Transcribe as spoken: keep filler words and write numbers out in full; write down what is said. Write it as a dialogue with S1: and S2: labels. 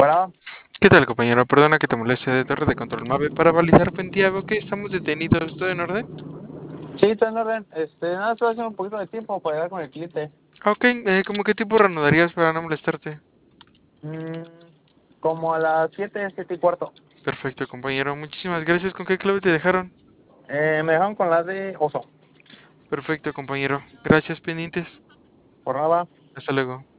S1: Bueno,
S2: ¿Qué tal, compañero? Perdona que te moleste de Torre de Control Mave. Para validar cuenta veo que estamos detenidos. ¿Todo en orden?
S1: sí, está en orden. Este, nada, estoy haciendo un poquito de tiempo para llegar con el cliente.
S2: Ah, ok, eh, ¿cómo qué tipo reanudarías para no molestarte?
S1: Mm, como a las siete, siete y cuarto.
S2: Perfecto, compañero. Muchísimas gracias. ¿Con qué clave te dejaron?
S1: Eh, me dejaron con la de oso.
S2: Perfecto, compañero. Gracias, pendientes.
S1: Por nada.
S2: Hasta luego.